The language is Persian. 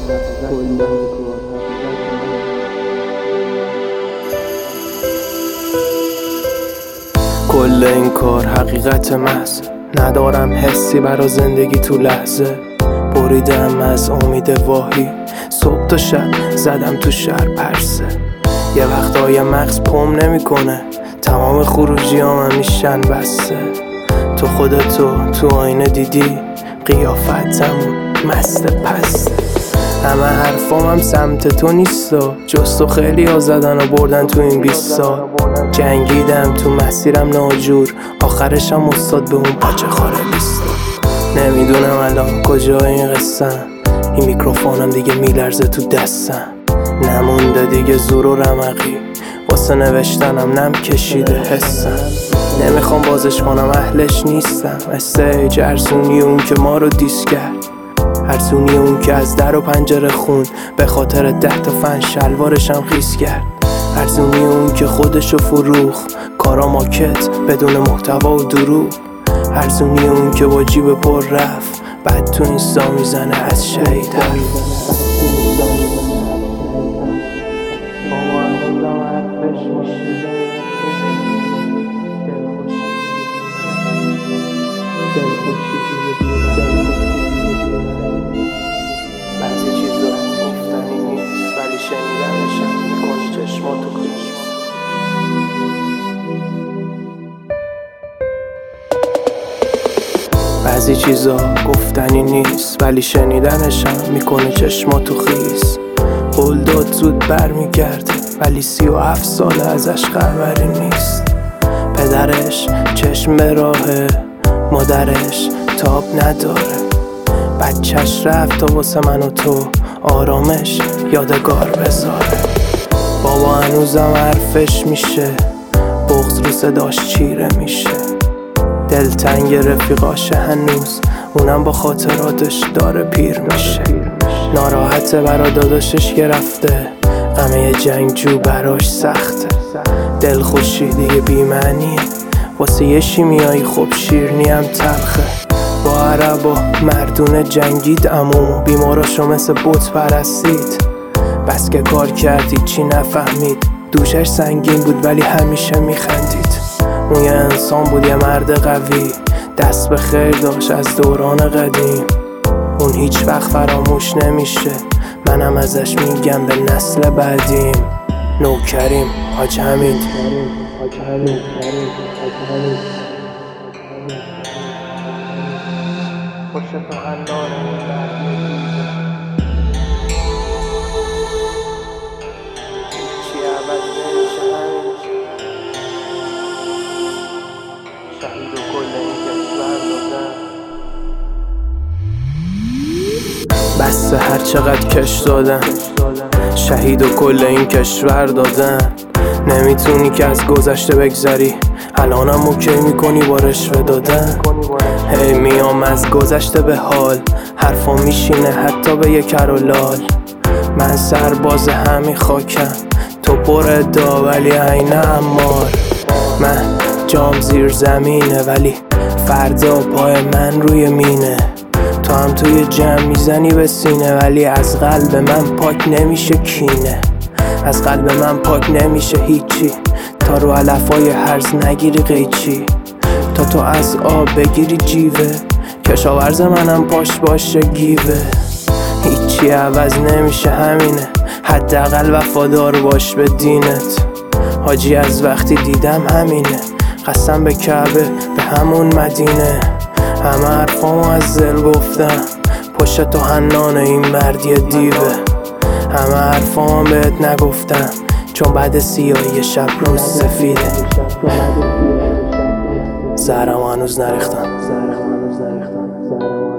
کل این کار حقیقت محض، ندارم حسی برا زندگی تو لحظه. بریدم از امید واهی، صبح تا شب زدم تو شهر پرسه. یه وقتای مغز پم نمیکنه، تمام خروجیام میشن بسته. تو خودتو تو آینه دیدی، قیافتمون مست پسته. همه حرفام هم سمت تو نیستا، جز تو خیلی ها زدن و بردن تو این 20 سال. جنگیدم تو مسیرم ناجور، آخرشم استاد به اون پاچه خاره بیستا. نمیدونم الان کجای این قصم، این میکروفونم دیگه میلرزه تو دستم. نمونده دیگه زور و رمقی، واسه نوشتنم نم کشیده حسم. نمیخوام بازش کنم، اهلش نیستم. استیج ارزونی اون که ما رو دیس کرد، ارزونی اون که از در و پنجره خوند به خاطر 10 تا فن شلوارشم خیس کرد. ارزونی اون که خودشو فروخ، کارا ماکت بدون محتوا و دروغ. ارزونی اون که با جیب پر رفت، بعد تو اینستا میزنه از شهید بعضی چیزا گفتنی نیست، ولی شنیدنشم میکنی چشماتو خیس. بعضی چیزا گفتنی نیست، ولی شنیدنشم میکنه چشماتو خیس. قول داد زود برمیگرده، ولی 37 ساله ازش خبری نیست. پدرش چشم به راهه، مادرش تاب نداره. بچهش رفت تا واسه من و تو آرامش یادگار بذاره. بابا هنوزم حرفش میشه، بغض رو صداش چیره میشه. دلتنگ رفیقاشه هنوز، اونم با خاطراتش داره پیر میشه. ناراحته برا داداشش که رفته، غمه جنگجو براش سخته. دلخوشی دیگه بی‌معنیه، واسه یه شیمیایی خب شیرنی هم تلخه. با عربا مردونه جنگید، عمومو بیماراشو مثل بت پرستید. بس که کار کردید چی نفهمید، دوشش سنگین بود ولی همیشه میخندید. اون یه انسان بود، یه مرد قوی، دست به خیر داشت از دوران قدیم. اون هیچ وقت فراموش نمیشه، منم ازش میگم به نسل بعدیم. نوکریم حاج حمید. شهید و کل این کشور دادن، بس هر چقدر کش دادن. شهید و کل این کشور دادن. نمیتونی که از گذشته بگذری، الانم اوکی میکنی با رشوه دادن. هی میام از گذشته به حال، حرفا میشینه حتی به یه کر و لال. من سرباز همین خاکم، تو پر ادعا ولی عین عمار. من جام زیر زمینه، ولی فردا پای من روی مینه. تو هم توی جمع میزنی به سینه، ولی از قلب من پاک نمیشه کینه. از قلب من پاک نمیشه هیچی، تا رو علفای هرز نگیری قیچی. تا تو از آب بگیری جیوه، کشاورز منم پاش باشه گیوه. هیچی عوض نمیشه همینه، حداقل وفادار باش به دینت. حاجی از وقتی دیدم همینه، قسم به کعبه به همون مدینه. همه حرفامو از دل گفتم، پشت تو حنان این مردی دیوه. همه حرفامو بهت نگفتم، چون بعد سیاهی شب روز سفیده. زهرم هنوز نریختم.